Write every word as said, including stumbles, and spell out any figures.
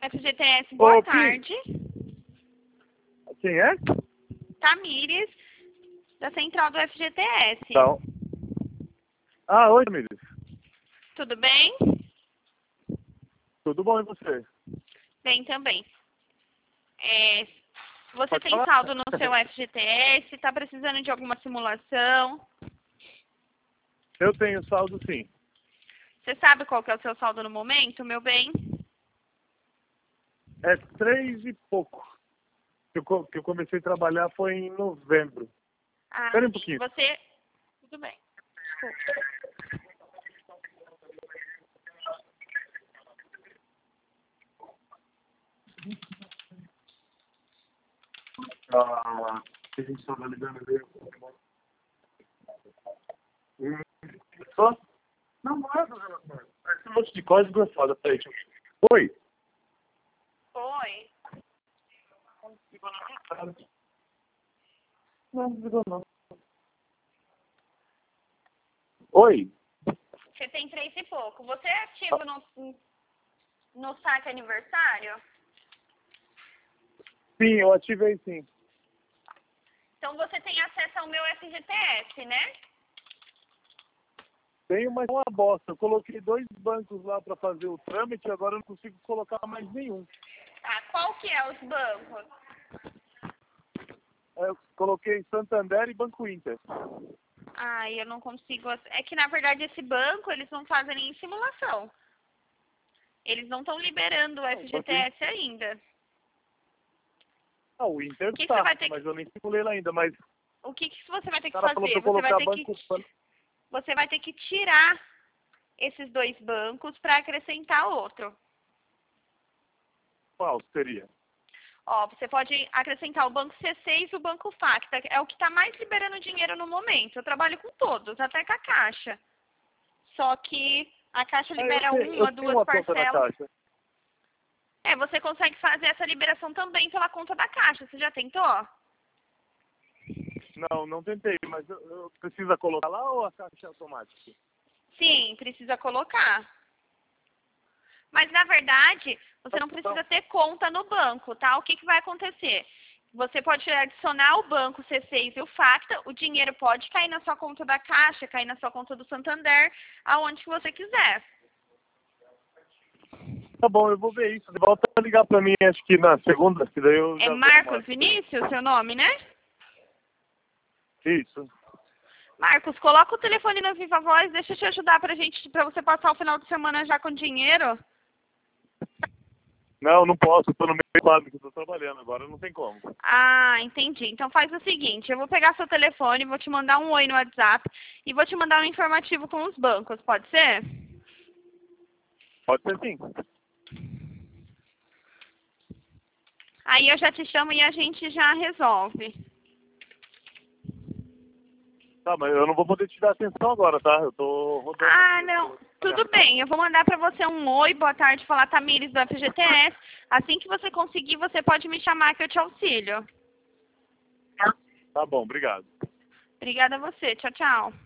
F G T S, boa Ô, Pi. tarde. Quem é? Tamires, da central do F G T S. Então. Ah, oi, Tamires. Tudo bem? Tudo bom e você? Bem também. É, você Pode tem falar? saldo no seu F G T S? Está precisando de alguma simulação? Eu tenho saldo sim. Você sabe qual que é o seu saldo no momento, meu bem? É três e pouco. Que eu, co- que eu comecei a trabalhar foi em novembro. Ah, Espera um sim. pouquinho. Você... Tudo bem. Desculpa. Ah, a gente estava ligando dele. Hum, Só? Não, não é problema. Esse monte de código é foda. Peraí, deixa eu... Oi. Oi. Não, não desligou não. Oi. Você tem três e pouco. Você é ativo no, no saque aniversário? Sim, eu ativei sim. Então você tem acesso ao meu F G T S, né? Tenho, mas é uma bosta. Eu coloquei dois bancos lá para fazer o trâmite e agora eu não consigo colocar mais nenhum. Tá, qual que é os bancos? Eu coloquei Santander e Banco Inter. Ai, eu não consigo... É que, na verdade, esse banco, eles não fazem nem simulação. Eles não estão liberando o F G T S ainda. Ah, o Inter Que que tá, você vai ter mas que- eu nem simulei lá ainda. Mas O que, que você vai ter o que cara falou fazer? para eu Você vai colocar ter que... banco... Você vai ter que tirar esses dois bancos para acrescentar outro. Qual seria? Ó, você pode acrescentar o banco C seis e o banco Facta. É o que está mais liberando dinheiro no momento. Eu trabalho com todos, até com a Caixa. Só que a Caixa Ah, eu libera tenho, uma, eu tenho duas uma conta na parcelas. Caixa. É, você consegue fazer essa liberação também pela conta da Caixa. Você já tentou? Não, não tentei, mas eu, eu precisa colocar lá ou a caixa é automática? Sim, precisa colocar. Mas, na verdade, você não precisa ter conta no banco, tá? O que, que vai acontecer? Você pode adicionar o banco C seis e o Facta, o dinheiro pode cair na sua conta da Caixa, cair na sua conta do Santander, aonde que você quiser. Tá bom, eu vou ver isso. Volta a ligar pra mim, acho que na segunda, que daí eu É já Marcos Vinícius, seu nome, né? Isso. Marcos, coloca o telefone na Viva Voz, deixa eu te ajudar pra gente, pra você passar o final de semana já com dinheiro. Não, não posso, eu tô no meio do quadro que eu tô trabalhando agora, não tem como. Ah, entendi. Então faz o seguinte, eu vou pegar seu telefone, vou te mandar um oi no WhatsApp e vou te mandar um informativo com os bancos, pode ser? Pode ser sim. Aí eu já te chamo e a gente já resolve. Tá, mas eu não vou poder te dar atenção agora, tá? Eu tô rodando Ah, aqui. não. Eu tô Tudo trabalhando. bem, eu vou mandar pra você um oi, boa tarde, falar Tamires do F G T S. Assim que você conseguir, você pode me chamar que eu te auxilio. Tá bom, obrigado. Obrigada a você. Tchau, tchau.